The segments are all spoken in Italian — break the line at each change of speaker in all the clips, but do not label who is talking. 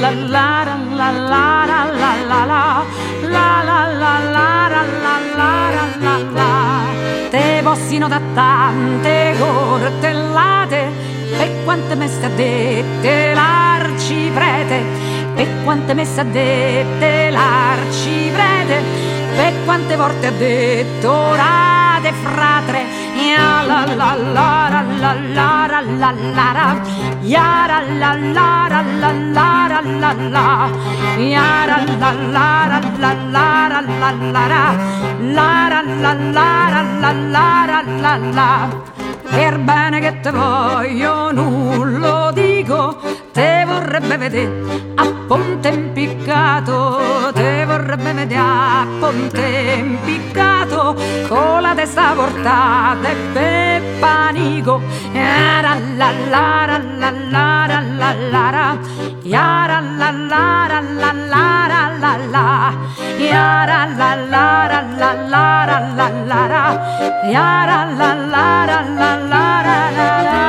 Te possino da tante cortellate, per quante messe ha dette l'arciprete, per quante messe ha dette l'arciprete, per quante volte ha detto orate fratre, ya la la la la la la la la la, ya la la la la la la la la, ya la la la la la la la la. Per bene che te voglio, non lo dico, te vorrebbe vedere a ponte impiccato, te vorrebbe vedere a ponte impiccato, con la testa portata e per panico. La la la la la la la la la, ya la la la la la la la la, ya la la la la la la la la, ya la la la la la la la la.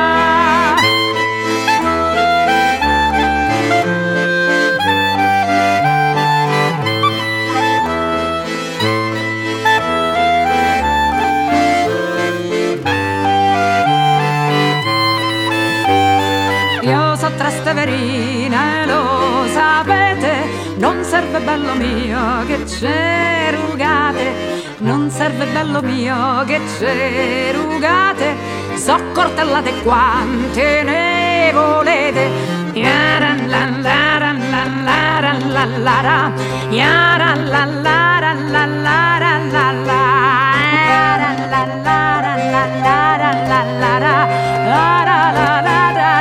Io so Trasteverina, lo sapete, non serve bello mio che c'è rugate, non serve bello mio che c'è rugate, so cortellate quante ne volete. Yara la la la la la la la la, yara la la la la la la la la, yara la la la la la la la la, la la la la.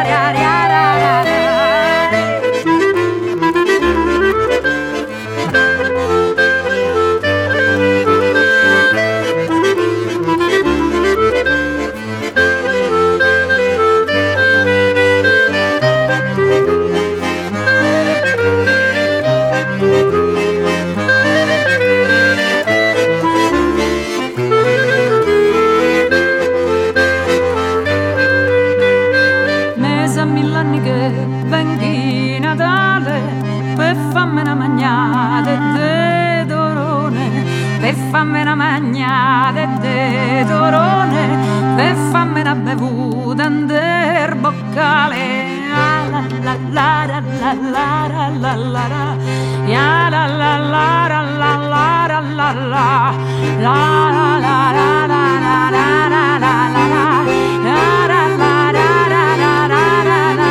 Fammi una magnata de torone, per fammi una bevuta in der boccale. La la la la la la la la, ya la la la la la la la la la, la la la la la la la la la, la la la la la la la la.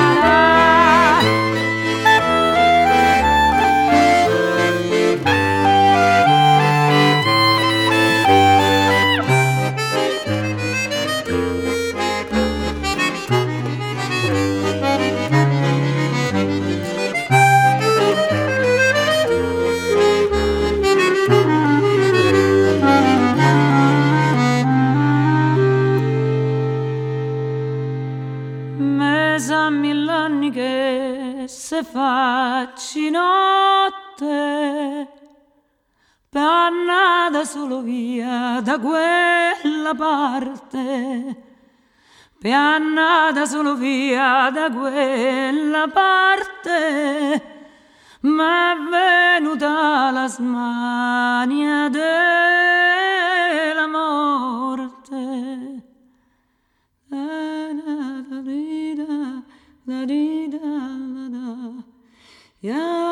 Se facci notte per andare solo via da quella parte, per andare solo via da quella parte, m'è venuta la smania della morte. Da di da da di da da da, yeah.